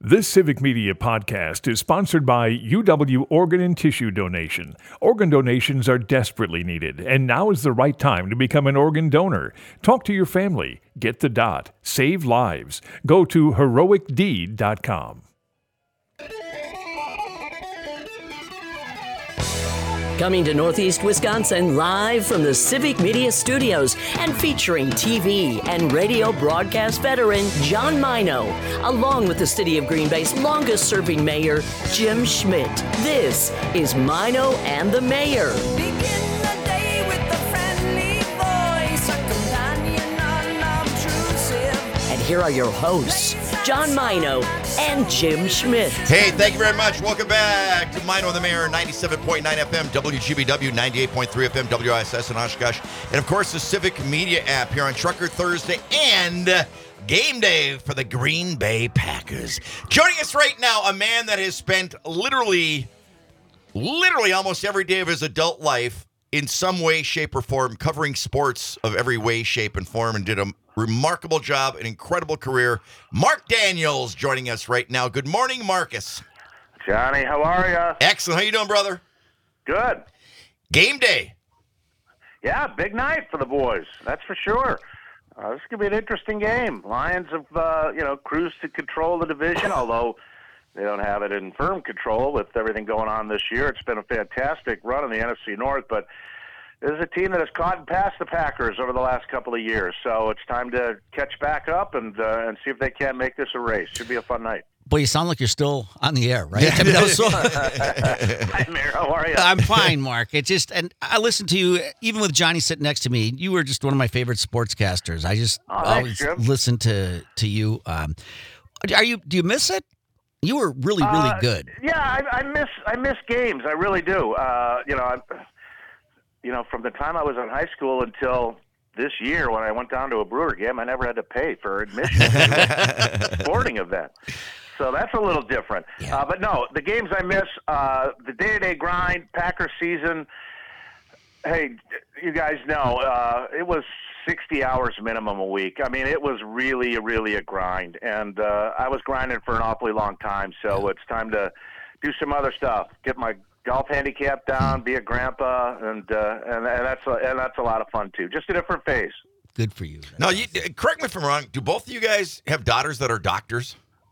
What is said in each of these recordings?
This Civic Media podcast is sponsored by UW Organ and Tissue Donation. Organ donations are desperately needed, and now is the right time to become an organ donor. Talk to your family. Get the dot. Save lives. Go to heroicdeed.com. Coming to Northeast Wisconsin live from the Civic Media Studios and featuring TV and radio broadcast veteran John Mino, along with the City of Green Bay's longest-serving mayor, Jim Schmidt. This is Mino and the Mayor. Begin the day with a friendly voice, a companion unobtrusive. And here are your hosts, John Mino and Jim Schmidt. Hey, thank you very much. Welcome back to Mino and the Mayor, 97.9 FM, WGBW, 98.3 FM, WISS in Oshkosh, and of course the Civic Media app here on Trucker Thursday and game day for the Green Bay Packers. Joining us right now, a man that has spent literally almost every day of his adult life in some way, shape, or form covering sports of every way, shape, and form, and did a remarkable job, an incredible career. Mark Daniels joining us right now. Good morning, Marcus. Johnny, how are you? Excellent. How you doing, brother? Good. Game day. Yeah, big night for the boys. That's for sure. This is going to be an interesting game. Lions have, cruised to control the division, although they don't have it in firm control with everything going on this year. It's been a fantastic run in the NFC North, but this is a team that has caught and passed the Packers over the last couple of years. So it's time to catch back up and see if they can make this a race. Should be a fun night. Boy, you sound like you're still on the air, right? I mean, Hi, Mayor. How are you? I'm fine, Mark. And I listened to you, even with Johnny sitting next to me. You were just one of my favorite sportscasters. I just always listen to you. Do you miss it? You were really good. Yeah, I miss games. I really do. From the time I was in high school until this year when I went down to a Brewer game, I never had to pay for admission to a sporting event. So that's a little different. Yeah. But no, the games I miss, the day-to-day grind, Packer season. Hey, you guys know, it was 60 hours minimum a week. I mean, it was really a grind. And I was grinding for an awfully long time, so it's time to do some other stuff, get my golf handicap down, be a grandpa, and that's a lot of fun too. Just a different phase. Good for you. Now, correct me if I'm wrong. Do both of you guys have daughters that are doctors?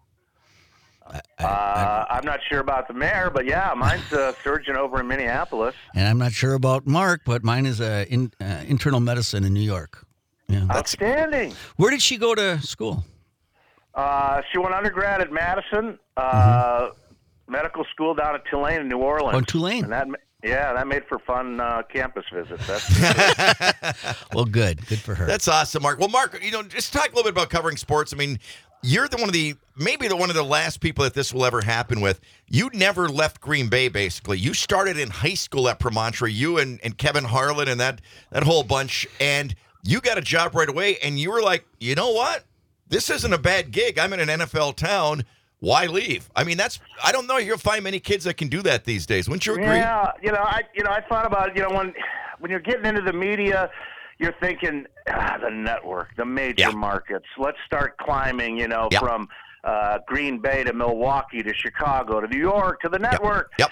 I'm not sure about the mayor, but yeah, mine's a surgeon over in Minneapolis. And I'm not sure about Mark, but mine is internal medicine in New York. Yeah. Outstanding. Where did she go to school? She went undergrad at Madison. Medical school down at Tulane in New Orleans. Oh, Tulane. And that made for fun campus visits. That's Well, good for her. That's awesome, Mark. Well, Mark, just talk a little bit about covering sports. I mean, you're one of the last people that this will ever happen with. You never left Green Bay, basically. You started in high school at Promontory, you and Kevin Harlan and that whole bunch, and you got a job right away, and you were like, you know what? This isn't a bad gig. I'm in an NFL town. Why leave? I mean, I don't know. You'll find many kids that can do that these days. Wouldn't you agree? Yeah, I thought about it. When you're getting into the media, you're thinking the network, the major markets. Let's start climbing. From Green Bay to Milwaukee to Chicago to New York to the network. Yep.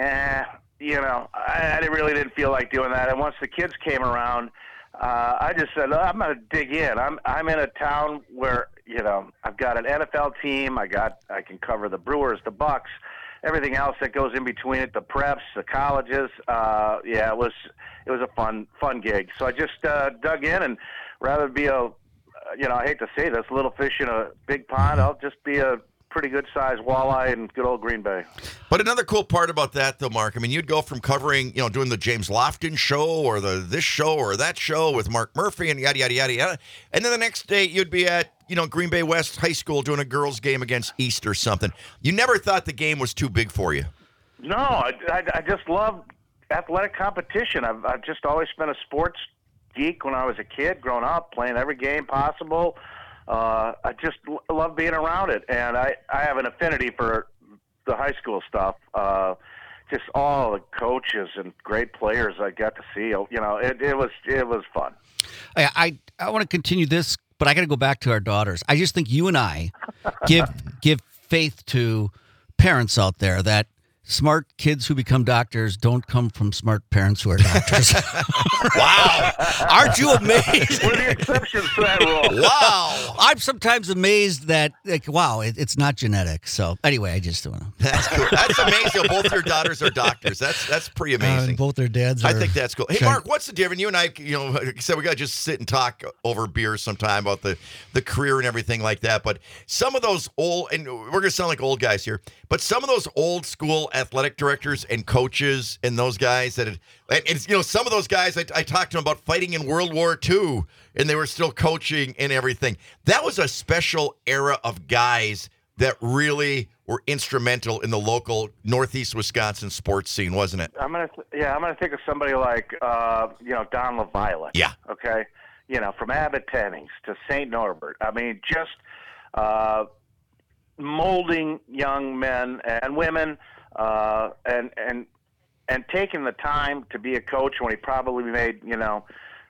I really didn't feel like doing that. And once the kids came around, I just said, I'm going to dig in. I'm in a town where I've got an NFL team. I can cover the Brewers, the Bucks, everything else that goes in between it, the preps, the colleges. It was a fun gig. So I just dug in, and rather be I hate to say this, little fish in a big pond, I'll just be a pretty good-sized walleye in good old Green Bay. But another cool part about that, though, Mark, I mean, you'd go from covering, doing the James Lofton show or this show or that show with Mark Murphy and yada, yada, yada, yada. And then the next day you'd be at, Green Bay West High School doing a girls' game against East or something. You never thought the game was too big for you? No, I just love athletic competition. I've just always been a sports geek when I was a kid, growing up, playing every game possible. I just love being around it, and I have an affinity for the high school stuff. Just all the coaches and great players I got to see. It was fun. I want to continue this, but I got to go back to our daughters. I just think you and I give faith to parents out there that smart kids who become doctors don't come from smart parents who are doctors. Wow. Aren't you amazed? We're the exceptions to that rule. Wow. I'm sometimes amazed that, like, wow, it's not genetic. So anyway, I just don't know. That's cool. That's amazing. Both your daughters are doctors. That's pretty amazing. Both their dads I are- think that's cool. Hey, Mark, what's the difference? You and I, like I said, we got to just sit and talk over beer sometime about the career and everything like that. But some of those old, and we're going to sound like old guys here, but some of those old school athletic directors and coaches and those guys it's some of those guys, I talked to them about fighting in World War II, and they were still coaching and everything. That was a special era of guys that really were instrumental in the local Northeast Wisconsin sports scene, wasn't it? I'm gonna think of somebody like Don LaViolette. Yeah. Okay. From Abbott Pennings to St. Norbert. I mean, just molding young men and women, and taking the time to be a coach when he probably made $60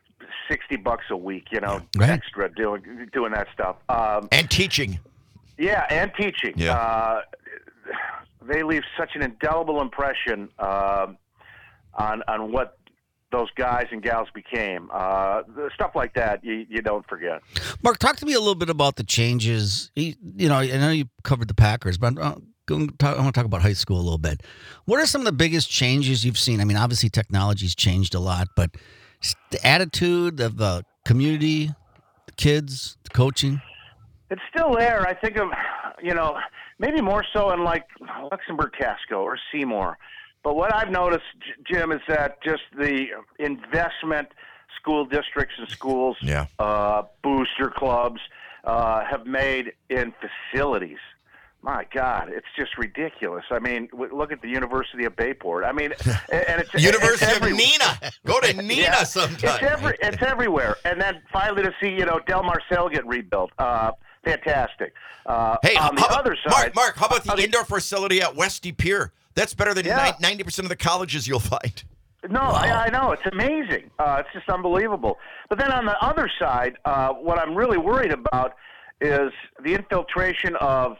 a week, Right. extra doing that stuff. And teaching. Yeah, and teaching. Yeah. They leave such an indelible impression on what those guys and gals became. Stuff like that you don't forget. Mark, talk to me a little bit about the changes. I know you covered the Packers, but I want to talk about high school a little bit. What are some of the biggest changes you've seen? I mean, obviously technology's changed a lot, but the attitude of the community, the kids, the coaching? It's still there. I think of, maybe more so in like Luxembourg Casco or Seymour. But what I've noticed, Jim, is that just the investment school districts and schools, booster clubs have made in facilities. My God, it's just ridiculous. I mean, look at the University of Bayport. I mean, and it's University it's of Neenah. Go to Neenah sometime. It's everywhere. And then finally to see, Del Marcel get rebuilt. Fantastic. Hey, on the other side, Mark, how about the indoor facility at Westy Pier? That's better than 90% of the colleges you'll find. No, I know. It's amazing. It's just unbelievable. But then on the other side, what I'm really worried about is the infiltration of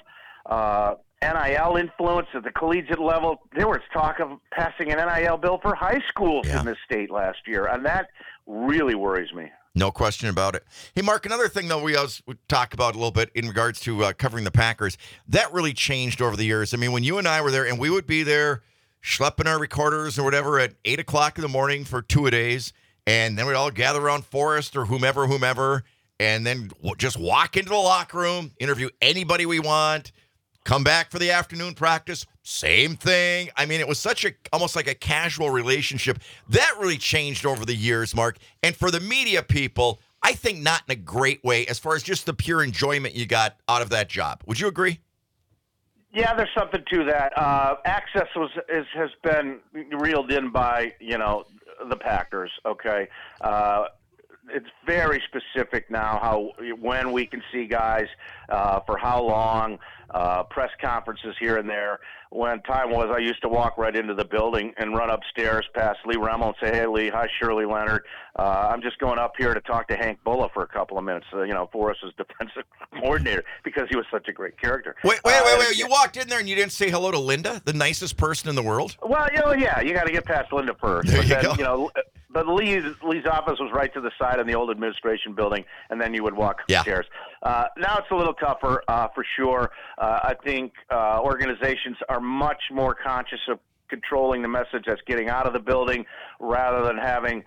NIL influence at the collegiate level. There was talk of passing an NIL bill for high schools in this state last year, and that really worries me. No question about it. Hey, Mark, another thing, though, we always talk about a little bit in regards to covering the Packers, that really changed over the years. I mean, when you and I were there, and we would be there schlepping our recorders or whatever at 8 o'clock in the morning for 2-a-days, and then we'd all gather around Forrest or whomever, and then just walk into the locker room, interview anybody we want, come back for the afternoon practice, same thing. I mean, it was almost like a casual relationship. That really changed over the years, Mark. And for the media people, I think not in a great way as far as just the pure enjoyment you got out of that job. Would you agree? Yeah, there's something to that. Access has been reeled in by, the Packers, okay? It's very specific now when we can see guys, for how long, press conferences here and there. When time was, I used to walk right into the building and run upstairs past Lee Remmel and say, "Hey, Lee, hi, Shirley Leonard. I'm just going up here to talk to Hank Bulla for a couple of minutes, Forrest's defensive coordinator, because he was such a great character." Wait. You walked in there and you didn't say hello to Linda, the nicest person in the world? Well, you got to get past Linda first. There you go. But Lee's office was right to the side in the old administration building, and then you would walk upstairs. Now it's a little tougher, for sure. I think organizations are much more conscious of controlling the message that's getting out of the building rather than having,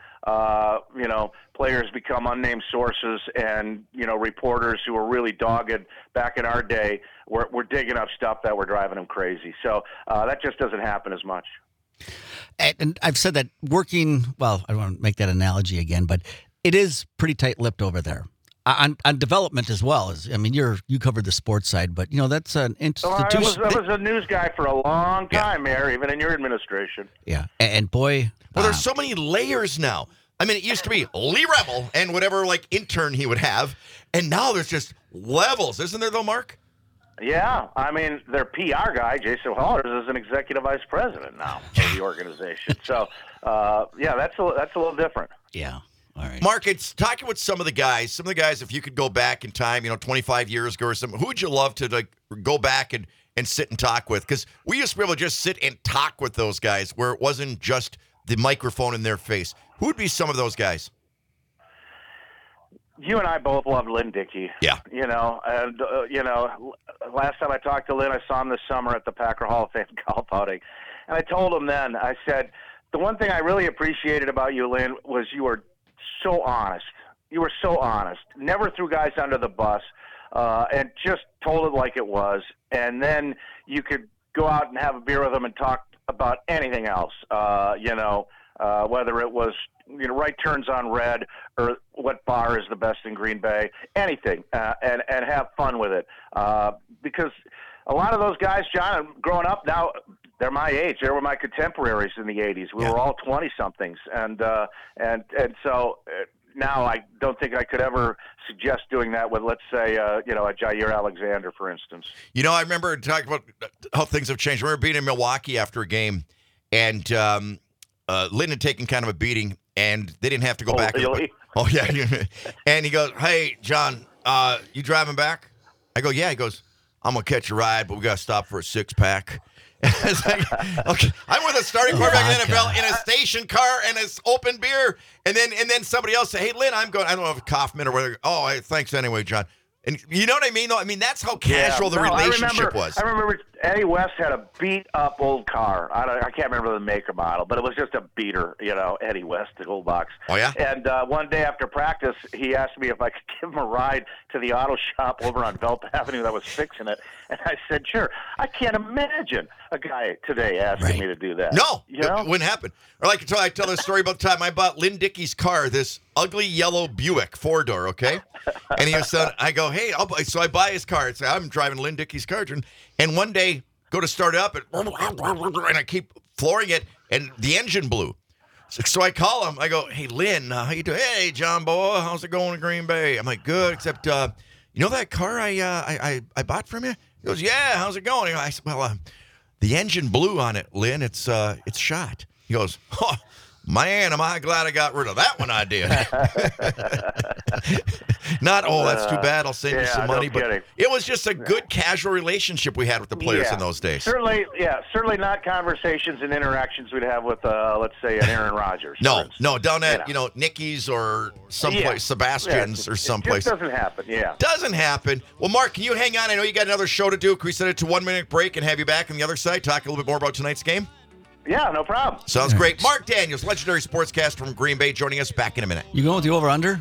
players become unnamed sources and, reporters who are really dogged. Back in our day, we're digging up stuff that we're driving them crazy. So that just doesn't happen as much. And I've said that working, well, I don't want to make that analogy again, but it is pretty tight-lipped over there. On development as well. You covered the sports side, but, that's an institution. I was a news guy for a long time, Mayor, even in your administration. Yeah, and boy. Well, there's so many layers now. I mean, it used to be Lee Remmel and whatever, intern he would have, and now there's just levels, isn't there, though, Mark? Yeah, their PR guy, Jason Hollers, is an executive vice president now of the organization. So, that's a little different. Yeah. All right. Mark, it's talking with some of the guys, if you could go back in time, 25 years ago or something, who would you love to go back and sit and talk with? Because we used to be able to just sit and talk with those guys where it wasn't just the microphone in their face. Who would be some of those guys? You and I both loved Lynn Dickey. Yeah. Last time I talked to Lynn, I saw him this summer at the Packer Hall of Fame golf outing. And I told him then, I said, the one thing I really appreciated about you, Lynn, was you were so honest. You were so honest. Never threw guys under the bus, and just told it like it was. And then you could go out and have a beer with them and talk about anything else, whether it was right turns on red or what bar is the best in Green Bay, anything, and have fun with it. Because a lot of those guys, John, growing up now, they're my age. They were my contemporaries in the 80s. We were all 20-somethings. And so now I don't think I could ever suggest doing that with, let's say, a Jair Alexander, for instance. I remember talking about how things have changed. I remember being in Milwaukee after a game, and Lynn had taken kind of a beating, and they didn't have to go back. Really? Oh, yeah. And he goes, hey, John, you driving back? I go, yeah. He goes, I'm going to catch a ride, but we got to stop for a six-pack. It's like, okay, I'm with a starting quarterback in the NFL in a station car and an open beer, and then somebody else say, "Hey, Lynn, I'm going. I don't know if Kaufman or whatever." Oh, thanks anyway, John. And you know what I mean? No, I mean that's how casual the relationship was. I remember Eddie West had a beat-up old car. I can't remember the make or model, but it was just a beater. Eddie West, the old box. Oh yeah. And one day after practice, he asked me if I could give him a ride to the auto shop over on Velp Avenue that was fixing it, and I said, "Sure." I can't imagine a guy today asking me to do that. No, it wouldn't happen. Or like I tell this story about the time I bought Lynn Dickey's car, this ugly yellow Buick 4-door, okay? And he said, I go, hey, so I buy his car. I'm driving Lynn Dickey's car. And one day, go to start it up, and I keep flooring it, and the engine blew. So I call him. I go, hey, Lynn, how you doing? Hey, John boy, how's it going in Green Bay? I'm like, good, except, you know that car I bought from you? He goes, yeah, how's it going? I said, well, the engine blew on it, Lynn. It's shot. He goes, oh, man, am I glad I got rid of that one I did. Not, that's too bad. I'll send you some money. But it was just a good casual relationship we had with the players in those days. Certainly not conversations and interactions we'd have with, let's say, an Aaron Rodgers. No, down at, Nicky's or someplace, Sebastian's or someplace. It just doesn't happen, Doesn't happen. Well, Mark, can you hang on? I know you got another show to do. Can we set it to 1 minute break and have you back on the other side, talk a little bit more about tonight's game? Yeah, no problem. Sounds great. Mark Daniels, legendary sportscaster from Green Bay, joining us back in a minute. You going with the over-under?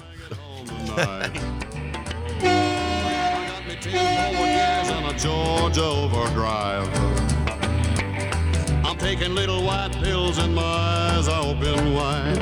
Georgia overdrive. I'm taking little white pills and my eyes are open wide.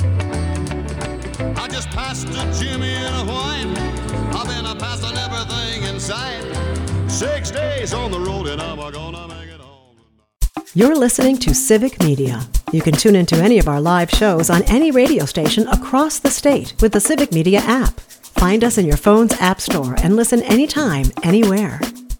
I just passed a Jimmy in a whine. I've been a passing everything in sight. 6 days on the road and I'm gonna make it home. You're listening to Civic Media. You can tune into any of our live shows on any radio station across the state with the Civic Media app. Find us in your phone's app store and listen anytime, anywhere.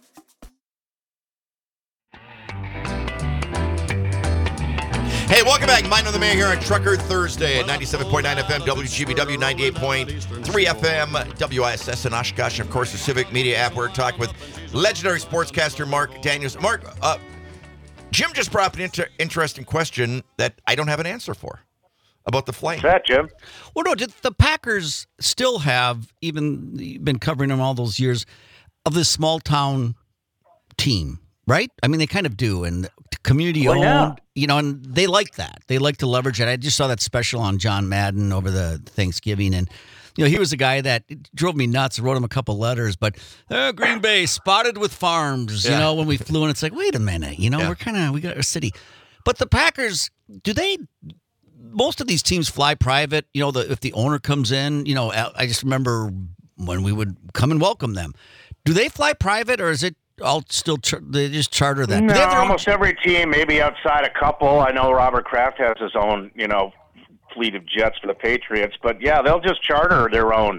Hey, welcome back. Mind on the Mayor here on Trucker Thursday at 97.9 FM, WGBW, 98.3 FM, WISS in Oshkosh, and of course the Civic Media app. We're talking with legendary sportscaster Mark Daniels. Mark, Jim just brought up an interesting question that I don't have an answer for about the Flames. What's that, Jim? Well, no, did the Packers still have, even you've been covering them all those years, of this small town team, right? I mean, they kind of do, and community owned, and they like that. They like to leverage it. I just saw that special on John Madden over the Thanksgiving, and he was a guy that drove me nuts. I wrote him a couple letters, but Green Bay spotted with farms, when we flew in. It's like, wait a minute, we got our city. But the Packers, most of these teams fly private, if the owner comes in, I just remember when we would come and welcome them. Do they fly private, or is it all still, they just charter that? No, almost every team, maybe outside a couple. I know Robert Kraft has his own, fleet of jets for the Patriots, but they'll just charter their own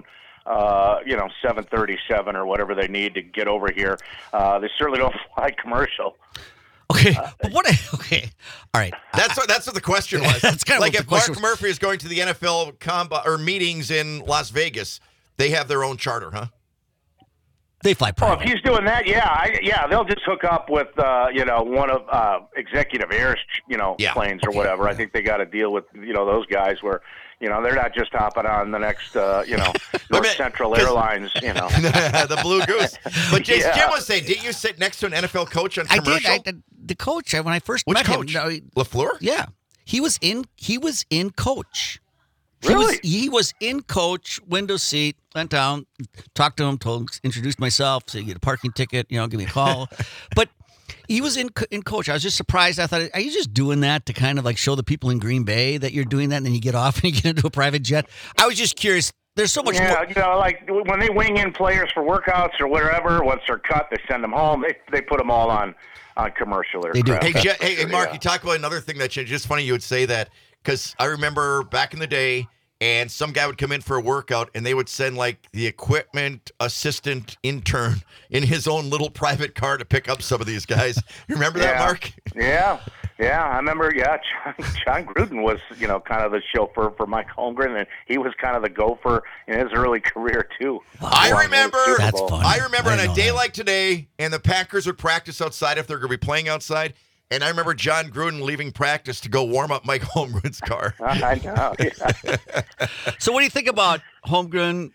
737 or whatever they need to get over here. They certainly don't fly commercial. Okay, but okay, all right. That's what the question was. That's kind of like what if Mark Murphy is going to the NFL meetings in Las Vegas, they have their own charter, huh? They fly Oh, private. if he's doing that, they'll just hook up with one of Executive Air's planes or whatever. I think they got to deal with those guys where they're not just hopping on the next North Central Airlines. The Blue Goose. But Jim was saying, didn't you sit next to an NFL coach on commercial? I did. The coach when I first Which met coach? him. LaFleur? Yeah, he was in coach. Really? He was in coach, window seat, went down, talked to him, introduced myself, said, you get a parking ticket, give me a call. But he was in coach. I was just surprised. I thought, are you just doing that to kind of like show the people in Green Bay that you're doing that, and then you get off and you get into a private jet? I was just curious. There's so much more. Like when they wing in players for workouts or whatever, once they're cut, they send them home. They put them all on commercial aircraft. They do. Hey, Mark, you talk about another thing that changed. Just funny you would say that, because I remember back in the day, and some guy would come in for a workout, and they would send like the equipment assistant intern in his own little private car to pick up some of these guys. You remember that, Mark? Yeah, I remember. Yeah, John Gruden was kind of the chauffeur for Mike Holmgren, and he was kind of the gopher in his early career too. I remember. That's funny. I remember on a day like today, and the Packers would practice outside if they're going to be playing outside. And I remember John Gruden leaving practice to go warm up Mike Holmgren's car. I know. Yeah. So what do you think about Holmgren,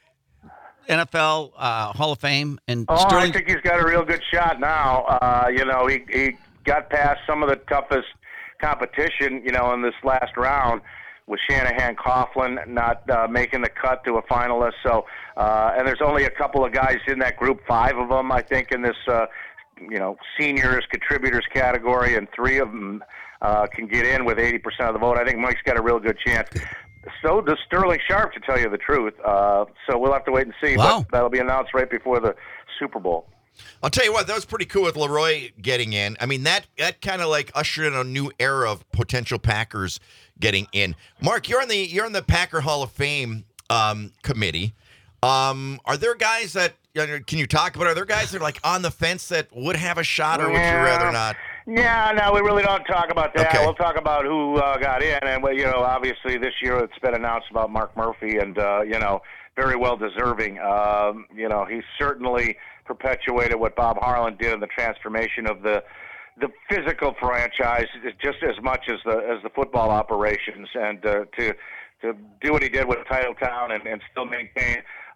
NFL Hall of Fame, and Sterling? I think he's got a real good shot now. He got past some of the toughest competition, in this last round with Shanahan Coughlin not making the cut to a finalist. So, and there's only a couple of guys in that group, 5 of them, I think, in this seniors, contributors category, and 3 of them can get in with 80% of the vote. I think Mike's got a real good chance. So does Sterling Sharp, to tell you the truth. So we'll have to wait and see. Wow. But that'll be announced right before the Super Bowl. I'll tell you what, that was pretty cool with Leroy getting in. I mean, that kind of like ushered in a new era of potential Packers getting in. Mark, you're on the Packer Hall of Fame committee. Are there guys that can you talk about? Are there guys that are like on the fence that would have a shot, or would you rather not? Yeah, no, we really don't talk about that. Okay. We'll talk about who got in, and obviously this year it's been announced about Mark Murphy, and very well deserving. He certainly perpetuated what Bob Harlan did in the transformation of the physical franchise, just as much as the football operations, and to do what he did with Titletown and still maintain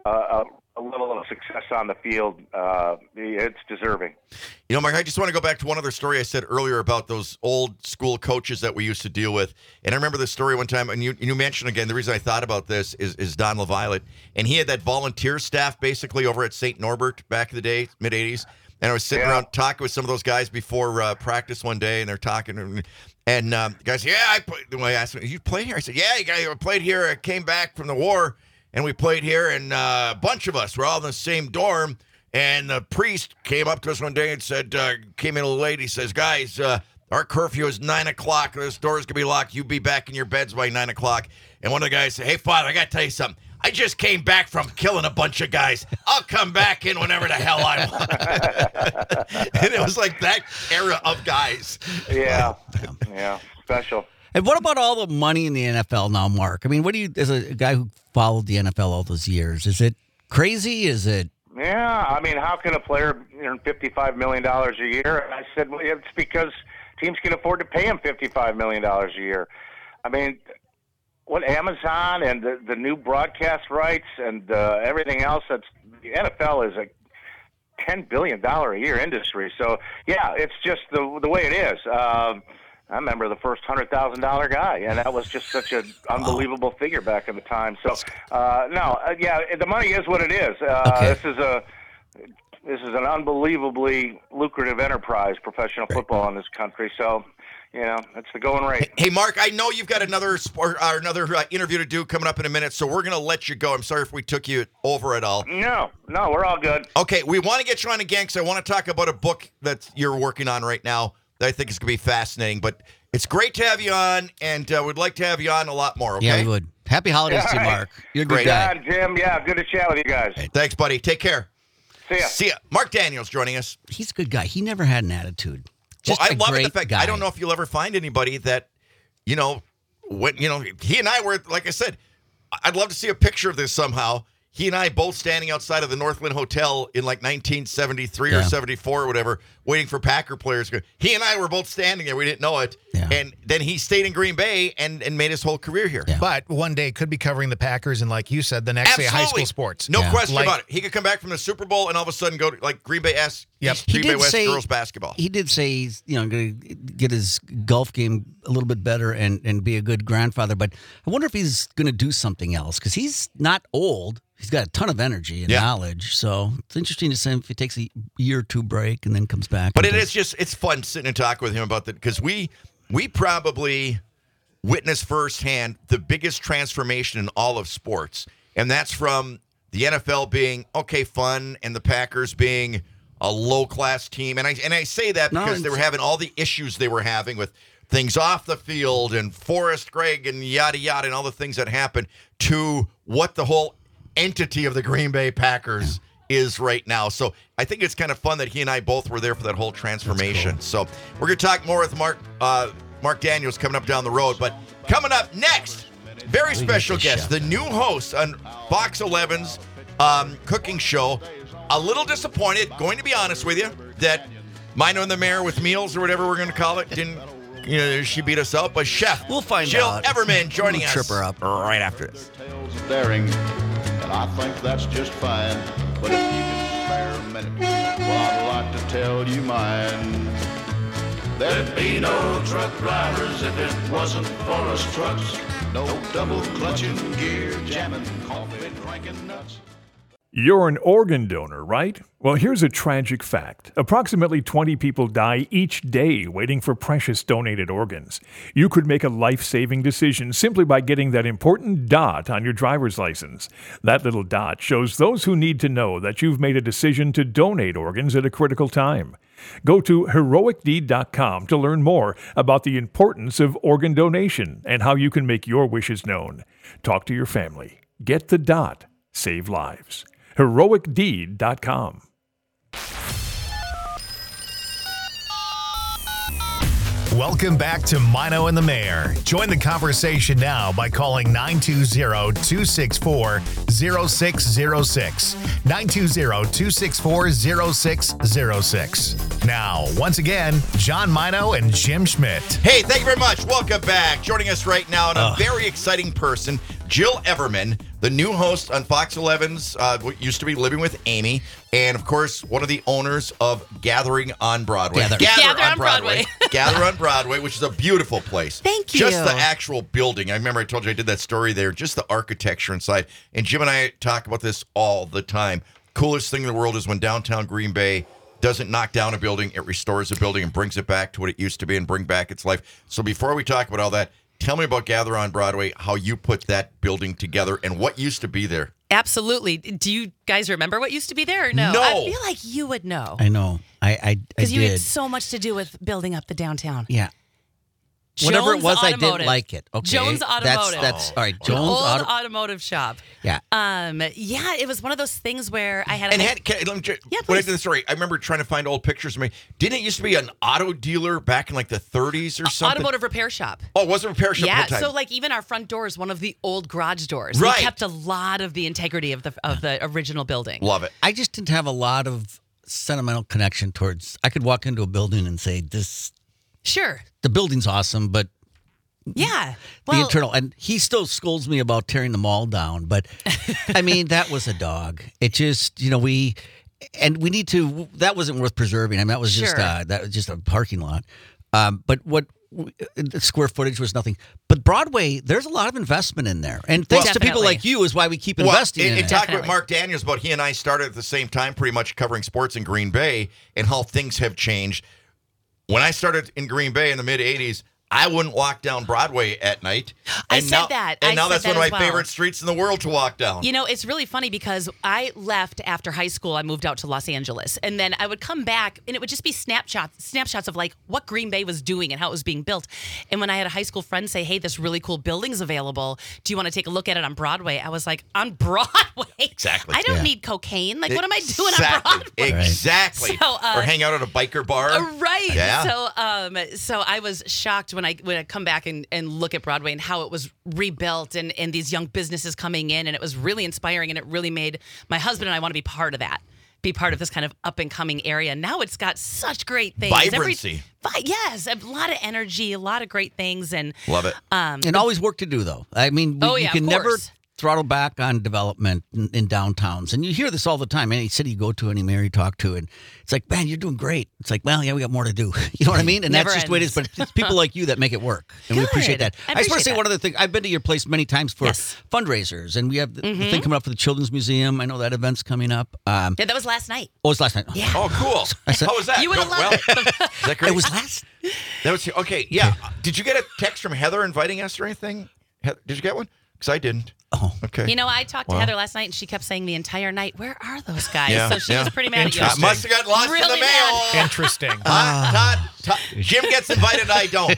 a level of success on the field, it's deserving. Mark, I just want to go back to one other story I said earlier about those old school coaches that we used to deal with. And I remember this story one time, and you mentioned again, the reason I thought about this is Don LaViolette. And he had that volunteer staff basically over at St. Norbert back in the day, mid-'80s. And I was sitting around talking with some of those guys before practice one day, and they're talking. And the guy said, I asked him, you played here? I said, I played here. I came back from the war. And we played here, and a bunch of us were all in the same dorm. And the priest came up to us one day and said, came in a little late. He says, guys, our curfew is 9 o'clock. This door's going to be locked. You be back in your beds by 9 o'clock. And one of the guys said, hey, Father, I got to tell you something. I just came back from killing a bunch of guys. I'll come back in whenever the hell I want. And it was like that era of guys. Yeah, special. And what about all the money in the NFL now, Mark? I mean, what do you, as a guy who followed the NFL all those years, is it crazy? Is it? Yeah, I mean, how can a player earn $55 million a year? And I said, well, it's because teams can afford to pay him $55 million a year. I mean, what Amazon and the new broadcast rights and everything else, the NFL is a $10 billion a year industry. So, yeah, it's just the way it is. I remember the first $100,000 guy, and that was just such an unbelievable figure back in the time. So, the money is what it is. Okay. This is an unbelievably lucrative enterprise, professional football in this country. So, it's the going rate. Hey, Mark, I know you've got another interview to do coming up in a minute, so we're going to let you go. I'm sorry if we took you over at all. No, we're all good. Okay, we want to get you on again because I want to talk about a book that you're working on right now that I think is going to be fascinating. But it's great to have you on, and we'd like to have you on a lot more, okay? Yeah, we would. Happy holidays to you, Mark. You're a good guy. John, Jim, good to chat with you guys. Thanks, buddy. Take care. See ya. Mark Daniels joining us. He's a good guy. He never had an attitude. Just I love great the fact guy. I don't know if you'll ever find anybody that, when he and I were, like I said, I'd love to see a picture of this somehow. he and I both standing outside of the Northland Hotel in like 1973 or 74 or whatever, waiting for Packer players. He and I were both standing there. We didn't know it. Yeah. And then he stayed in Green Bay and made his whole career here. Yeah. But one day could be covering the Packers, and like you said, the next day high school sports. No question Like- about it. He could come back from the Super Bowl and all of a sudden go to like Green Bay S. Yep. He Green Bay did West say- girls basketball. He did say he's going to get his golf game a little bit better and be a good grandfather. But I wonder if he's going to do something else because he's not old. He's got a ton of energy and knowledge. So it's interesting to see if he takes a year or two break and then comes back. But it's fun sitting and talking with him about that because we probably witnessed firsthand the biggest transformation in all of sports. And that's from the NFL being, fun, and the Packers being a low-class team. And I say that because they were having all the issues they were having with things off the field and Forrest Gregg and yada, yada, and all the things that happened to what the whole entity of the Green Bay Packers is right now. So I think it's kind of fun that he and I both were there for that whole transformation. Cool. So we're going to talk more with Mark Daniels coming up down the road. But coming up next, very special guest, the new host on Fox 11's cooking show. A little disappointed, going to be honest with you, that Mino and the Mayor with Meals or whatever we're going to call it didn't. She beat us out. But Chef we'll find Jill out. Everman joining us. Trip her up right after this. Tales of daring, and I think that's just fine. But if you can spare a minute, well, I'd like to tell you mine. There'd be no truck drivers if it wasn't for us trucks. No double clutching, gear jamming, coffee drinking nuts. You're an organ donor, right? Well, here's a tragic fact. Approximately 20 people die each day waiting for precious donated organs. You could make a life-saving decision simply by getting that important dot on your driver's license. That little dot shows those who need to know that you've made a decision to donate organs at a critical time. Go to heroicdeed.com to learn more about the importance of organ donation and how you can make your wishes known. Talk to your family. Get the dot. Save lives. heroicdeed.com. Welcome back to Mino and the Mayor. Join the conversation now by calling 920-264-0606. 920-264-0606. Now, once again, John Mino and Jim Schmidt. Hey, thank you very much. Welcome back. Joining us right now, and a very exciting person, Jill Everman, the new host on Fox 11's what used to be Living with Amy, and of course, one of the owners of Gathering on Broadway. Gather on Broadway. Gather on Broadway, which is a beautiful place. Thank you. Just the actual building. I remember I told you I did that story there, just the architecture inside. And Jim and I talk about this all the time. Coolest thing in the world is when downtown Green Bay doesn't knock down a building, it restores a building and brings it back to what it used to be and bring back its life. So before we talk about all that, tell me about Gather on Broadway, how you put that building together, and what used to be there. Absolutely. Do you guys remember what used to be there or no? No. I feel like you would know. I know. I Because you did. had so much to do with building up the downtown. Yeah. Whatever it Jones was, I Automotive. didn't like it. Okay. Jones Automotive. That's all right. An Jones old Automotive. automotive shop. Yeah. Yeah, it was one of those things where I had a And high- let me when I please. did the story, I remember trying to find old pictures of me. Didn't it used to be an auto dealer back in like the 30s or something? automotive repair shop. Oh, it was a repair shop Yeah, at the time. so like even our front door is one of the old garage doors. Right. We kept a lot of the integrity of the original building. Love it. I just didn't have a lot of sentimental connection towards. I could walk into a building and say, Sure. the building's awesome, but Yeah. the Well, internal, and he still scolds me about tearing the mall down. But I mean, that was a dog. It just, we need to. That wasn't worth preserving. I mean, that was just Sure. that was just a parking lot. But the square footage was nothing. But Broadway, there's a lot of investment in there, and thanks to people Definitely. like you is why we keep investing in and it. talk with Definitely. Mark Daniels about he and I started at the same time, pretty much covering sports in Green Bay and how things have changed. When I started in Green Bay in the mid 80s, I wouldn't walk down Broadway at night. I And said now, that. And I now said that's that one of my as well. favorite streets in the world to walk down. It's really funny because I left after high school. I moved out to Los Angeles. And then I would come back and it would just be snapshots of like what Green Bay was doing and how it was being built. And when I had a high school friend say, hey, this really cool building's available. Do you want to take a look at it on Broadway? I was like, on Broadway? Exactly. I don't Yeah. need cocaine. Like, what am I doing Exactly. on Broadway? Exactly. So, or hang out at a biker bar. Right. Yeah. So So I was shocked when I come back and look at Broadway and how it was rebuilt and these young businesses coming in, and it was really inspiring, and it really made my husband and I want to be part of that. Be part of this kind of up and coming area. Now it's got such great things. Vibrancy. Yes, a lot of energy, a lot of great things, and love it. And always work to do, though. I mean, you can never throttle back on development in downtowns. And you hear this all the time. Any city you go to, any mayor you talk to, and it's like, man, you're doing great. It's like, well, yeah, we got more to do. You know what I mean? And Never that's just the way it is. But it's people like you that make it work. And we appreciate that. I just want to say one other thing. I've been to your place many times for fundraisers. And we have the thing coming up for the Children's Museum. I know that event's coming up. Yeah, that was last night. Oh, it was last night. Yeah. Oh, cool. How was that? You would have loved it. Is that great? It was last. That was okay. Yeah. Did you get a text from Heather inviting us or anything? Did you get one? Because I didn't. Oh, okay. You know, I talked to Heather last night, and she kept saying the entire night, "Where are those guys?" Yeah, so she was pretty mad at you. Must have got lost in the mail. Interesting. Jim gets invited, I don't.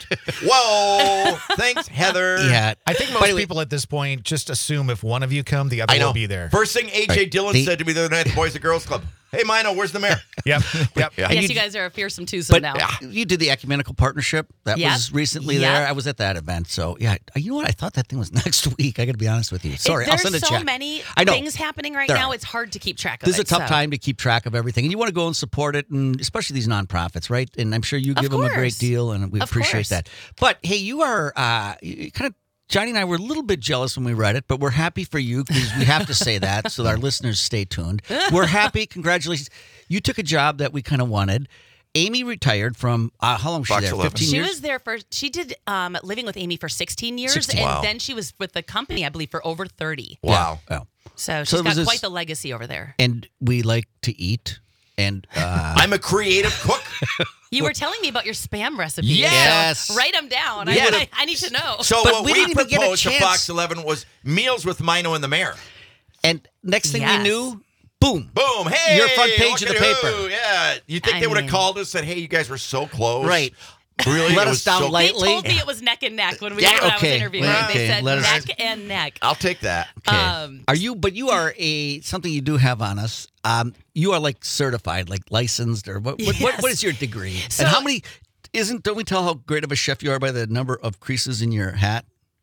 Whoa. Thanks, Heather. Yeah. I think most people at this point just assume if one of you come, the other will be there. First thing A.J. Dillon said to me the other night at the Boys and Girls Club, "Hey, Mino, where's the mayor?" Yep. Yeah. Yes, you guys are a fearsome twosome now. You did the ecumenical partnership. That was recently there. I was at that event. So, yeah, you know what? I thought that thing was next week. I got to be honest with you. Sorry, I'll send a check. There's so many things happening right now. It's hard to keep track of This is a tough time to keep track of everything. And you want to go and support it, and especially these nonprofits, right? And I'm sure you give them a great deal, and we appreciate that. But, hey, you are kind of Johnny and I were a little bit jealous when we read it, but we're happy for you because we have to say that so our listeners stay tuned. We're happy. Congratulations. You took a job that we kind of wanted. Amy retired from, how long was she there? 15 years? She was there she did Living with Amy for 16 years, and then she was with the company, I believe, for over 30. Wow. Yeah. So she's got quite the legacy over there. And we like to eat. And I'm a creative cook. You were telling me about your spam recipes. Yes. So write them down. Yeah. I need to know. So But what we didn't even get a proposed to chance. Fox 11 was Meals with Mino and the Mayor. And next thing we knew, boom. Boom. Hey. Your front page of the look at paper. who. Yeah. You think they would have called us and said, hey, you guys were so close? Right. Really? Let It us was down so- lightly. They told me it was neck and neck when I was interviewing. Okay. They said Let us- neck and neck. I'll take that. Okay. But you are something you do have on us. You are like certified, like licensed, or what is your degree? So- and how many? Don't we tell how great of a chef you are by the number of creases in your hat?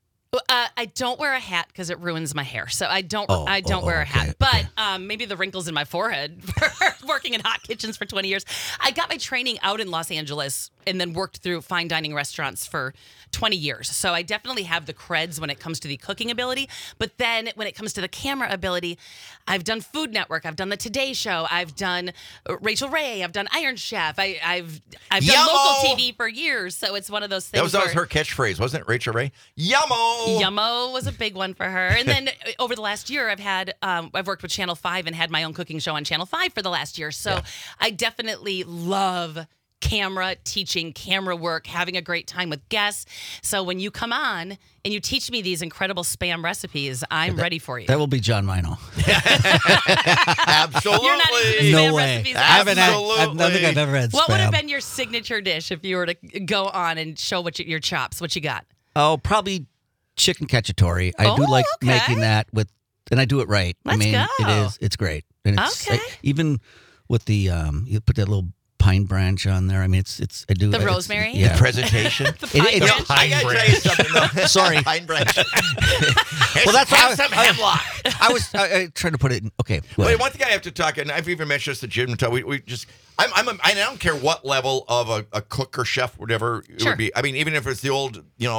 I don't wear a hat because it ruins my hair, so I don't wear a hat. okay. But maybe the wrinkles in my forehead for working in hot kitchens for 20 years. I got my training out in Los Angeles and then worked through fine dining restaurants for 20 years. So I definitely have the creds when it comes to the cooking ability. But then when it comes to the camera ability, I've done Food Network, I've done the Today Show, I've done Rachel Ray, I've done Iron Chef, I've done local TV for years. So it's one of those things. That was her catchphrase, wasn't it, Rachel Ray? Yummo! Yummo was a big one for her. And then over the last year, I've worked with Channel 5 and had my own cooking show on Channel 5 for the last year. So I definitely love camera teaching, camera work, having a great time with guests. So when you come on and you teach me these incredible spam recipes, I'm ready for you. That will be John Mino. Absolutely. You're not into the spam No way. recipes. I haven't had. I don't think I've ever had spam. What would have been your signature dish if you were to go on and show your chops? What you got? Oh, probably chicken cacciatore. I do like making that and I do it right. Let's go. It's great. And it's Okay. even with the you put that little pine branch on there. I mean, I do The it's- rosemary? Yeah. The presentation. The pine branch? I got to tell you something, though. Sorry. Pine branch. Well, that's Have some hemlock. I was trying to put it in. Okay. go Wait, ahead. one thing I have to talk, and I've even mentioned this to Jim. We just, I don't care what level of a cook or chef, whatever it would be. I mean, even if it's the old,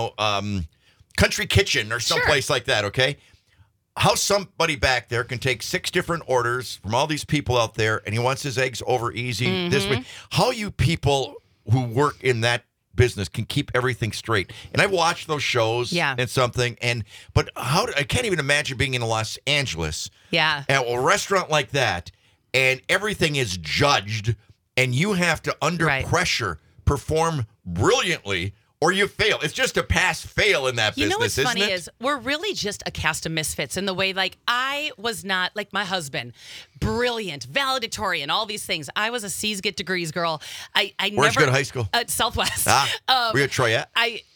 country kitchen or someplace like that. Okay, how somebody back there can take 6 different orders from all these people out there, and he wants his eggs over easy this way. How you people who work in that business can keep everything straight. And I've watched those shows and something, but I can't even imagine being in Los Angeles Yeah. at a restaurant like that, and everything is judged, and you have to, under pressure, perform brilliantly, or you fail. It's just a pass-fail in that You know business, what's funny isn't it? is we're really just a cast of misfits in the way, like, I was not, like my husband, brilliant, valedictorian, all these things. I was a C's get degrees girl. I Where'd never. you go to high school? At Southwest. Were you at Troyette?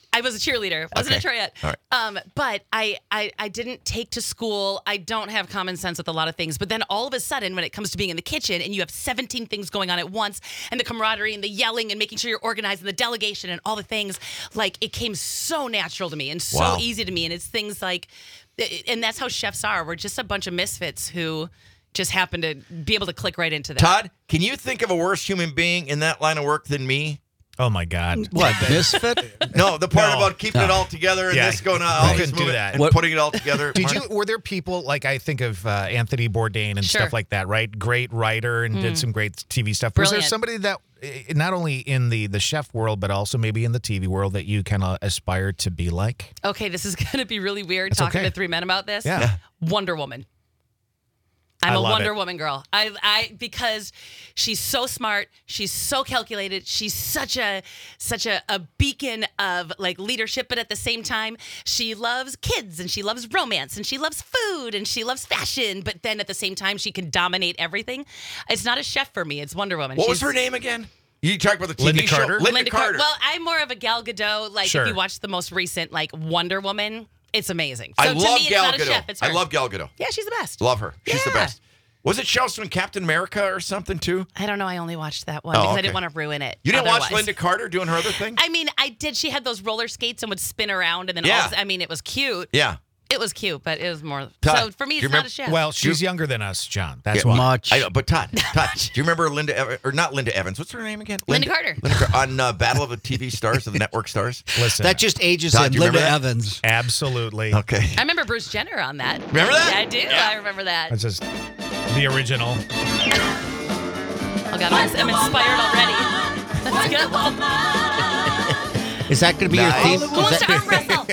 I was a cheerleader. Wasn't Okay. a Troyette. All right. But I didn't take to school. I don't have common sense with a lot of things. But then all of a sudden, when it comes to being in the kitchen and you have 17 things going on at once, and the camaraderie and the yelling and making sure you're organized and the delegation and all the things, like it came so natural to me and so Wow. easy to me. And it's things like, and that's how chefs are. We're just a bunch of misfits who just happen to be able to click right into that. Todd, can you think of a worse human being in that line of work than me? Oh my God. What, misfit? No, the part No. about keeping it all together and Yeah. this going on, I all couldn't this do moving that. and putting it all together. Did Marty? were there people like I think of Anthony Bourdain and Sure. stuff like that, right? Great writer and did some great TV stuff. Was there Brilliant. somebody that not only in the chef world but also maybe in the TV world that you kind of aspire to be like? Okay, this is going to be really weird That's talking okay. to three men about this. Yeah. Wonder Woman. I'm I a love Wonder it. Woman girl. I because she's so smart, she's so calculated, she's such a beacon of like leadership, but at the same time, she loves kids and she loves romance and she loves food and she loves fashion, but then at the same time she can dominate everything. It's not a chef for me, it's Wonder Woman. What was She's- her name again? You talked about the TV Linda show. Carter? Linda Carter. Well, I'm more of a Gal Gadot. Like Sure. if you watch the most recent like Wonder Woman, it's amazing. I So to love me, Gal it's not Gadot. a chef, it's her. I love Gal Gadot. Yeah, she's the best. Love her. She's the Yeah. best. Was it Chelsea in Captain America or something too? I don't know. I only watched that one Oh, because okay. I didn't want to ruin it. You didn't watch otherwise. Linda Carter doing her other thing? I mean, I did. She had those roller skates and would spin around, and then Yeah. I mean, it was cute. Yeah. It was cute, but it was more. Todd, so for me, do you it's not remember- a chef. Well, she's younger than us, John. That's Yeah, why. Much. I know, but Todd, do you remember not Linda Evans? What's her name again? Linda Carter. On Battle of the TV Stars, of the network stars. Listen, That just ages Todd, him. do you remember Linda that? Evans. absolutely. Okay. I remember Bruce Jenner on that. Remember that? Yeah, I do. I remember that. That's just the original. Oh God, I'm inspired already. Let's go. Is that going to be Nice. your theme? Who wants Is to that- arm wrestle?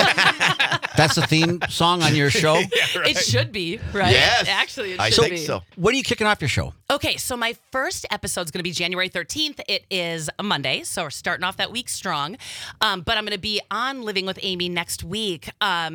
Well, that's the theme song on your show? It should be, right? Yes. Actually, it I should think be. so. When are you kicking off your show? Okay, so my first episode is going to be January 13th. It is a Monday, so we're starting off that week strong. But I'm going to be on Living with Amy next week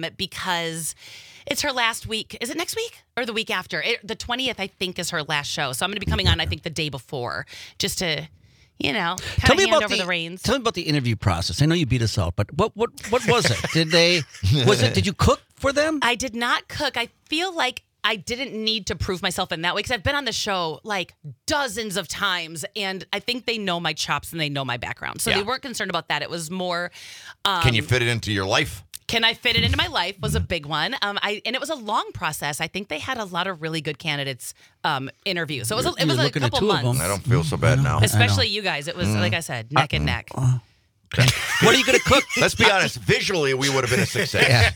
because it's her last week. Is it next week or the week after? The 20th, I think, is her last show. So I'm going to be coming on, I think, the day before just to, kind of hand over the reins. Tell me about the interview process. I know you beat us out, but what was it? Did you cook for them? I did not cook. I feel like I didn't need to prove myself in that way because I've been on the show like dozens of times, and I think they know my chops and they know my background, so Yeah. they weren't concerned about that. It was more, Can you fit it into your life? can I fit it into my life was a big one. And it was a long process. I think they had a lot of really good candidates interview, so it was You're a looking at couple two of months. them. I don't feel so bad now. Especially you guys. It was like I said, neck and neck. What are you going to cook? Let's be honest. Visually, we would have been a success.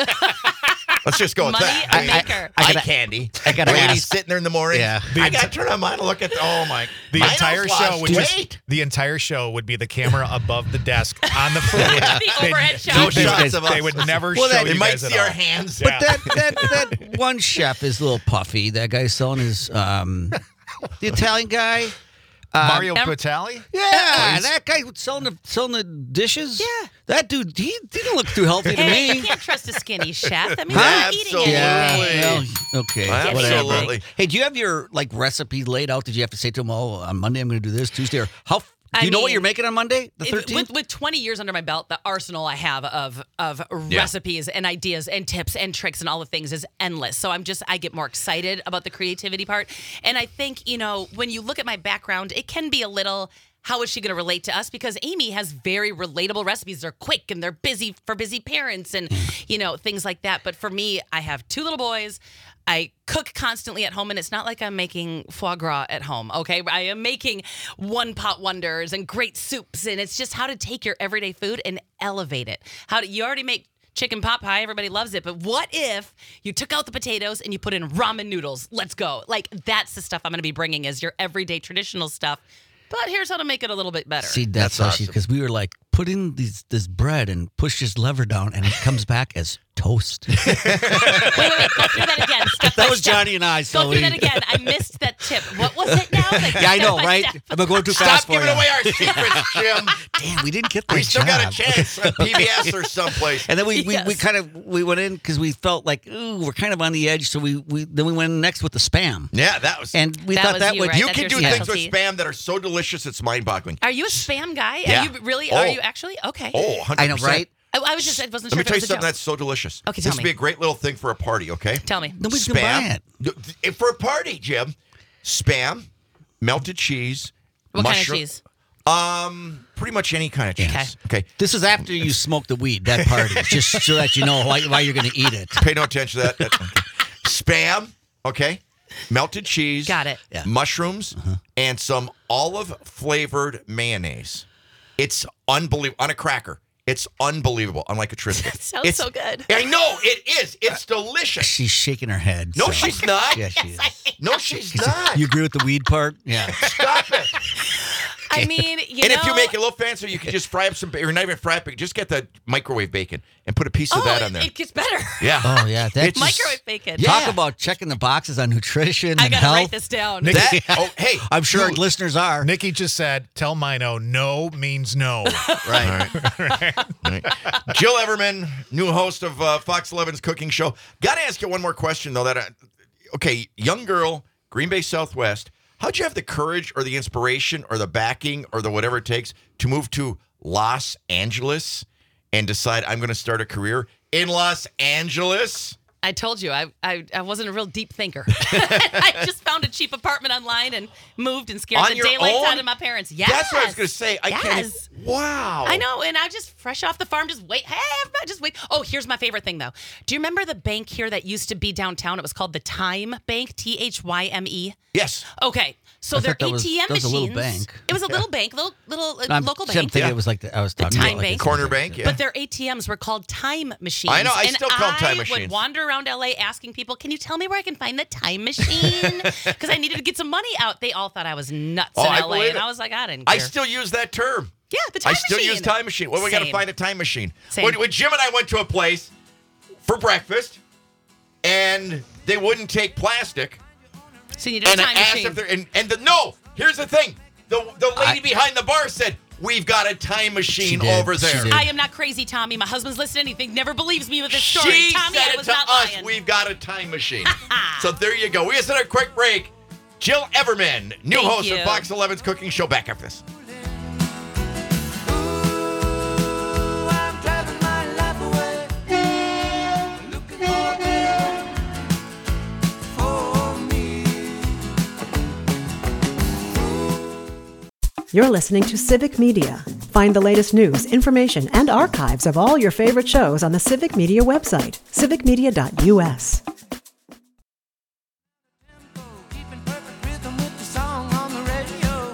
Let's just go with Money that. maker. Eye candy. I gotta Brady's ask. sitting there in the morning. Yeah. I got to turn on mine and look at the The entire show would wait. the entire show would be the camera above the desk on the food. The overhead shot. No shots of us. They would never Well, show that- you They might guys at see our all. hands. But that one chef is a little puffy. That guy's selling his the Italian guy. Mario Batali? Yeah, that guy selling the dishes. Yeah. That dude, he didn't look too healthy to Hey, me. you can't trust a skinny chef. I mean, Huh? you're eating Absolutely. anything. Yeah. Well, okay. Absolutely. Whatever. Hey, do you have your recipe laid out? Did you have to say to him, "Oh, on Monday I'm going to do this, Tuesday," or how? Do you know what mean, you're making on Monday, the 13th? With 20 years under my belt, the arsenal I have of recipes and ideas and tips and tricks and all the things is endless. So I get more excited about the creativity part. And I think, when you look at my background, it can be a little, how is she going to relate to us? Because Amy has very relatable recipes. They're quick and they're busy for busy parents and, things like that. But for me, I have 2 little boys. I cook constantly at home, and it's not like I'm making foie gras at home, okay? I am making one-pot wonders and great soups, and it's just how to take your everyday food and elevate it. You already make chicken pot pie, everybody loves it, but what if you took out the potatoes and you put in ramen noodles? Let's go. Like, that's the stuff I'm going to be bringing is your everyday traditional stuff. But here's how to make it a little bit better. See, that's awesome. Because we were like, put in this bread and push this lever down, and it comes back as toast. Wait. Go through that again. Step by That was step. Johnny and I. Go through that again. I missed that tip. What was it now? Like, Yeah, I know, step by right? step. I'm going too Stop fast for giving you. away our secrets, Jim. Damn, we didn't get that We still got a job. chance at PBS or someplace. And then we Yes. kind of went in because we felt like, ooh, we're kind of on the edge. So we went in next with the spam. Yeah, that was. And we That thought was that you, would right? You That's can your do things with specialty. spam that are so delicious, it's mind-boggling. Are you a spam guy? Yeah. Are you really? Oh. Are you actually? Okay. Oh, 100%. I know, right? I was just, I wasn't Let sure me if it tell you was a something joke. that's so delicious. Okay, tell This would me. be a great little thing for a party, okay? Tell me. Nobody's gonna buy it. For a party, Jim. Spam, melted cheese, What kind of mushroom- cheese? Pretty much any kind of cheese. Okay. This is after you smoke the weed, that party, just so that you know why you're going to eat it. Pay no attention to that. Okay. Spam, okay? Melted cheese. Got it. Yeah. Mushrooms, and some olive-flavored mayonnaise. It's unbelievable. On a cracker. It's unbelievable. Unlike a Triscuit. Sounds so good. I know, it is. It's delicious. She's shaking her head. No, so- she's not. Yeah, she is. No, she's not. You agree with the weed part? Yeah. Stop it. I mean, you And know. if you make it a little fancier, you can just fry up some, or not even fry up, just get the microwave bacon and put a piece of that on there. It gets better. Yeah. Oh, yeah. That's It's- Microwave bacon. Talk about checking the boxes on nutrition I and gotta health. write this down. That, oh, hey. I'm sure our listeners are. Nikki just said, tell Mino, no means no. Right. Right. Jill Everman, new host of Fox 11's cooking show. Got to ask you one more question, though. Okay, young girl, Green Bay Southwest. How'd you have the courage or the inspiration or the backing or the whatever it takes to move to Los Angeles and decide I'm going to start a career in Los Angeles? I told you, I wasn't a real deep thinker. I just found a cheap apartment online and moved and scared On the your daylights own? out of my parents. Yes. That's what I was going to say. I can't. Yes. Wow. I know, and I just fresh off the farm, just wait. Hey, everybody, just wait. Oh, here's my favorite thing, though. Do you remember the bank here that used to be downtown? It was called the Time Bank, THYME. Yes. Okay, so I their thought that was- ATM that was a machines. little bank. It was a little bank, little I'm local I'm bank. thinking it was like I was talking Time about Bank. Corner bank, yeah. But their ATMs were called time machines. I know, I and still call them time I machines. would wander around LA asking people, can you tell me where I can find the time machine? Because I needed to get some money out. They all thought I was nuts Oh, in I LA. believe And it. I was like, I didn't care. I still use that term. Yeah, the time I still machine. use time machine. Well, we got to Same. find a time machine. Same. When Jim and I went to a place for breakfast, and they wouldn't take plastic. So you need a And I time asked machine. if they're no. Here's the thing: the lady behind the bar said, "We've got a time machine did. over She there." did. I am not crazy, Tommy. My husband's listening. He never believes me with this story. She Tommy, said I it was to not us. lying. We've got a time machine. So there you go. We just had a quick break. Jill Everman, new Thank host you. of Fox 11's cooking show. Back after this. I'm driving my life away. Looking for better for me. You're listening to Civic Media. Find the latest news, information, and archives of all your favorite shows on the Civic Media website, civicmedia.us. Keeping perfect rhythm with the song on the radio.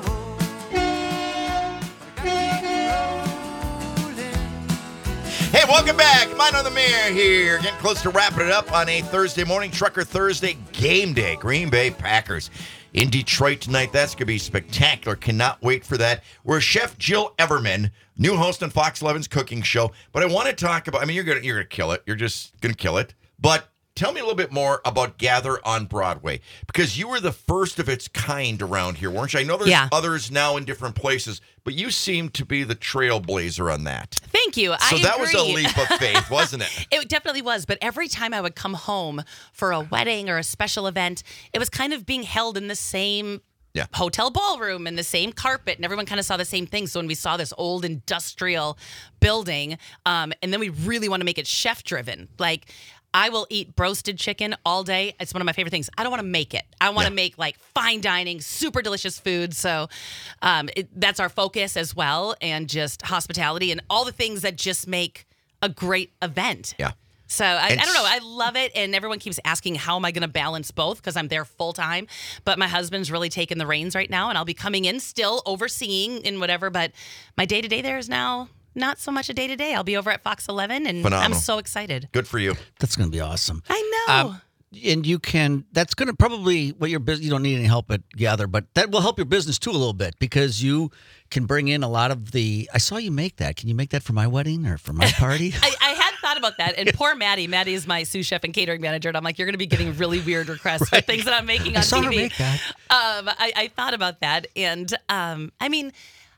Hey, welcome back. Mine on the Mayor here. Getting close to wrapping it up on a Thursday morning. Trucker Thursday game day. Green Bay Packers in Detroit tonight. That's going to be spectacular. Cannot wait for that. We're Chef Jill Everman, new host on Fox 11's cooking show. But I want to talk about, I mean, you're gonna kill it. You're just going to kill it. But tell me a little bit more about Gather on Broadway, because you were the first of its kind around here, weren't you? I know there's Yeah. others now in different places, but you seem to be the trailblazer on that. Thank you. So I that was a agree. leap of faith, wasn't it? It definitely was. But every time I would come home for a wedding or a special event, it was kind of being held in the same Yeah. hotel ballroom and the same carpet, and everyone kind of saw the same thing. So when we saw this old industrial building, and then we really want to make it chef driven, like I will eat roasted chicken all day. It's one of my favorite things. I don't want to make it. I want to make like fine dining, super delicious food. So that's our focus as well, and just hospitality and all the things that just make a great event. Yeah. So I don't know. I love it. And everyone keeps asking, how am I going to balance both? Because I'm there full time. But my husband's really taking the reins right now. And I'll be coming in still overseeing and whatever. But my day to day there is now not so much a day to day. I'll be over at Fox 11. And Phenomenal. I'm so excited. Good for you. That's going to be awesome. I know. And you can, that's going to probably, well, your business, you don't need any help at Gather, but that will help your business too a little bit, because you can bring in a lot of the, I saw you make that. Can you make that for my wedding or for my party? I had thought about that. And poor Maddie. Maddie is my sous chef and catering manager. And I'm like, you're going to be getting really weird requests for things that I'm making on I saw TV. her make that. I thought about that. And I mean,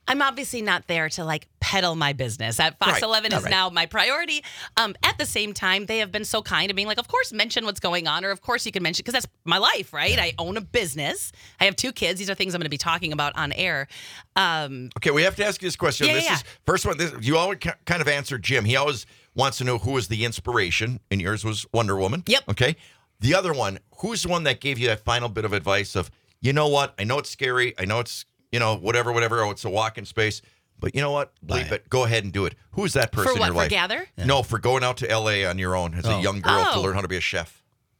I'm obviously not there to like peddle my business. At Fox Right. 11 is Right. now my priority. At the same time, they have been so kind of being like, of course, mention what's going on, or of course you can mention, because that's my life, right? I own a business. I have 2 kids. These are things I'm going to be talking about on air. Okay, we have to ask you this question. Yeah, This yeah. is first one. You always kind of answered Jim. He always wants to know who was the inspiration, and yours was Wonder Woman. Yep. Okay. The other one, who's the one that gave you that final bit of advice of, you know what? I know it's scary. I know it's, whatever, oh, it's a walk in space. But you know what? Bleep it. Go ahead and do it. Who's that person For what? in your life? For Gather? No, for going out to L.A. on your own as a young girl to learn how to be a chef.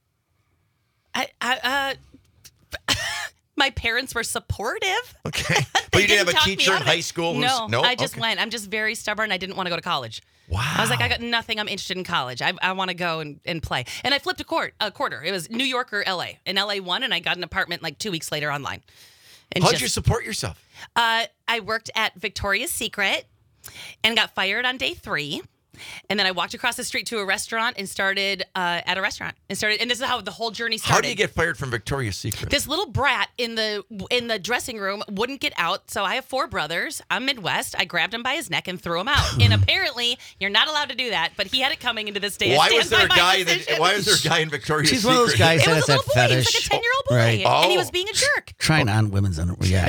My parents were supportive. Okay. But you didn't have a talk me teacher in out of high it. school? No, I just Okay. went. I'm just very stubborn. I didn't want to go to college. Wow. I was like, I got nothing. I'm interested in college. I want to go and play. And I flipped a quarter. It was New York or L.A. And L.A. won, and I got an apartment like 2 weeks later online. And How'd you support yourself? I worked at Victoria's Secret and got fired on day 3. And then I walked across the street to a restaurant and started at a restaurant. And this is how the whole journey started. How do you get fired from Victoria's Secret? This little brat in the dressing room wouldn't get out. So I have 4 brothers. I'm Midwest. I grabbed him by his neck and threw him out. And apparently, you're not allowed to do that. But he had it coming into this day. Why was there a guy in Victoria's She's Secret? one of those guys It that was has a little that boy. He was fetish. like a 10-year-old boy. Right. And he Oh. was being a jerk. Trying on women's underwear. Yeah.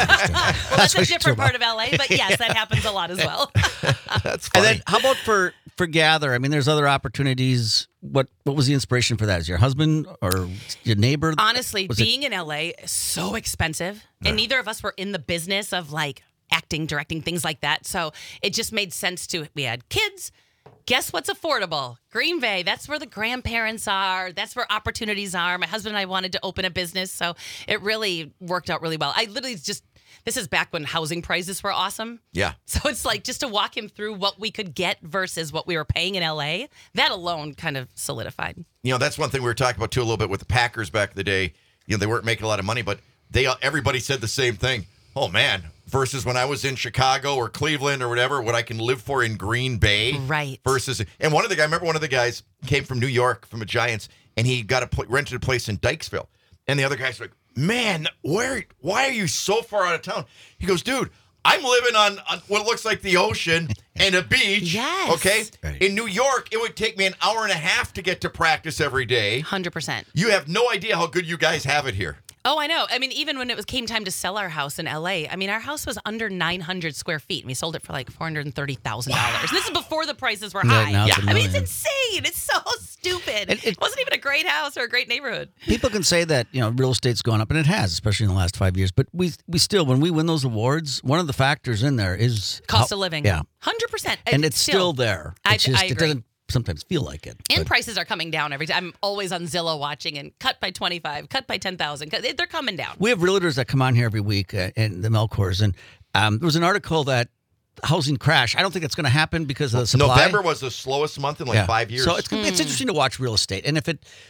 Well, that's a different part of LA. But yes, that happens a lot as well. That's And funny. then how about for Gather? I mean, there's other opportunities. What was the inspiration for that? Is your husband or your neighbor? Honestly, Was it- being in LA is so expensive. And neither of us were in the business of like acting, directing, things like that. So it just made sense we had kids. Guess what's affordable? Green Bay. That's where the grandparents are. That's where opportunities are. My husband and I wanted to open a business. So it really worked out really well. I literally this is back when housing prices were awesome. Yeah. So it's like just to walk him through what we could get versus what we were paying in LA. That alone kind of solidified. That's one thing we were talking about too a little bit with the Packers back in the day. They weren't making a lot of money, but everybody said the same thing. Oh man, versus when I was in Chicago or Cleveland or whatever, what I can live for in Green Bay. Right. Versus, and I remember one of the guys came from New York from the Giants, and he got rented a place in Dykesville, and the other guy's like, "Man, why are you so far out of town?" He goes, "Dude, I'm living on what looks like the ocean and a beach." Yes. Okay. Right. In New York, it would take me an hour and a half to get to practice every day. 100%. You have no idea how good you guys have it here. Oh, I know. I mean, even when came time to sell our house in LA, I mean, our house was under 900 square feet, and we sold it for like $430,000. And this is before the prices were high. now it's a I mean, it's million. insane. It's so stupid. It wasn't even a great house or a great neighborhood. People can say that real estate's gone up, and it has, especially in the last 5 years. But we still, when we win those awards, one of the factors in there is Cost of living. Yeah, 100%. and it's still there. I It's just agree. it doesn't sometimes feel like it. And but- prices are coming down every time. I'm always on Zillow watching and cut by 25, cut by 10,000. They're coming down. We have realtors that come on here every week in the Melcors, and there was an article that housing crash. I don't think that's going to happen because of the supply. November was the slowest month in 5 years. So it's interesting to watch real estate, and if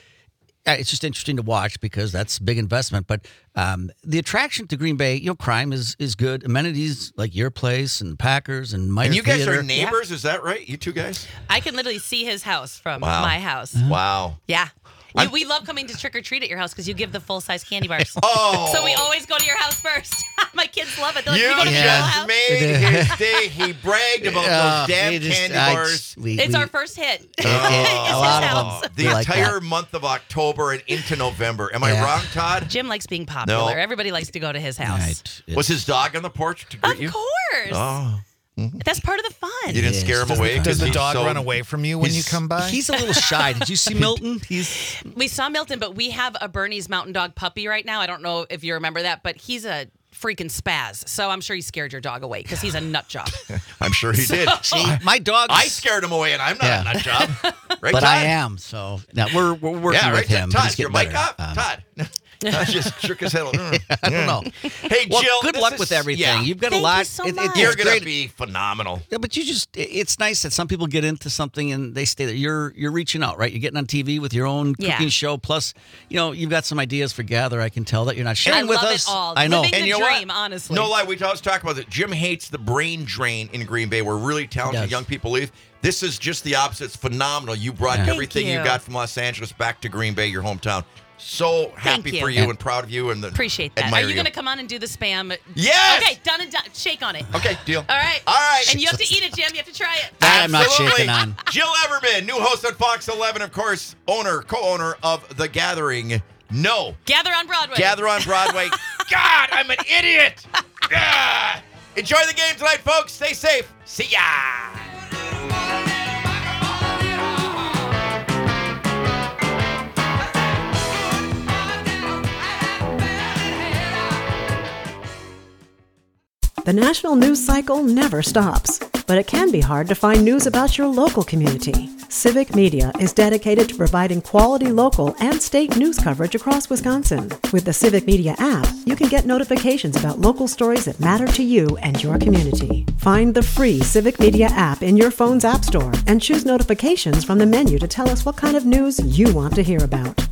it's just interesting to watch because that's big investment. But the attraction to Green Bay, crime is good. Amenities like your place and Packers and Meyer and you guys Theater. are neighbors, is that right? You two guys? I can literally see his house from Wow. my house. Wow. Yeah. We love coming to trick or treat at your house because you give the full size candy bars. Oh. So we always go to your house first. My kids love it. They're like, You we go to your just house. made his day. He bragged about those damn candy bars. It's our first hit. a It's lot his of house. them. The We like entire that. month of October and into November. Am I wrong, Todd? Jim likes being popular. No. Everybody likes to go to his house. Right. Was his dog on the porch to greet Of you? course. Oh. That's part of the fun. You didn't scare him away? Does the he's dog so- run away from you when you he's- come by? He's a little shy. Did you see Milton? We saw Milton, but we have a Bernese Mountain Dog puppy right now. I don't know if you remember that, but he's a freaking spaz. So I'm sure he scared your dog away because he's a nut job. I'm sure he did. See, my dog. I scared him away, and I'm not Yeah. a nut job. Right, but Todd? I am. So now we're working Yeah, right. with him. but Todd, he's your getting mic better. up. Todd. I just shook his head. I don't know. Hey, Well, Jill. good this luck is- with everything. Yeah. You've got Thank a lot. you so much. You're it's going great. to be phenomenal. Yeah, but it's nice that some people get into something and they stay there. You're reaching out, right? You're getting on TV with your own Yeah. cooking show. Plus, you've got some ideas for Gather. I can tell that you're not sharing I with love us. it all. I know. Living And the you know dream, what? honestly. No lie, we always talk about it. Jim hates the brain drain in Green Bay where really talented does. young people leave. This is just the opposite. It's phenomenal. You brought Yeah. everything you you. got from Los Angeles back to Green Bay, your hometown. so happy you. for you and proud of you. And Appreciate that. admire Are you going to come on and do the spam? Yes. Okay, done and done. Shake on it. Okay, deal. All right. All right. And you have to eat it, Jim. You have to try it. That I'm not Absolutely. shaking on. Jill Everman, new host on Fox 11, of course, co-owner of The Gathering. No. Gather on Broadway. Gather on Broadway. God, I'm an idiot. Enjoy the game tonight, folks. Stay safe. See ya. The national news cycle never stops, but it can be hard to find news about your local community. Civic Media is dedicated to providing quality local and state news coverage across Wisconsin. With the Civic Media app, you can get notifications about local stories that matter to you and your community. Find the free Civic Media app in your phone's app store and choose notifications from the menu to tell us what kind of news you want to hear about.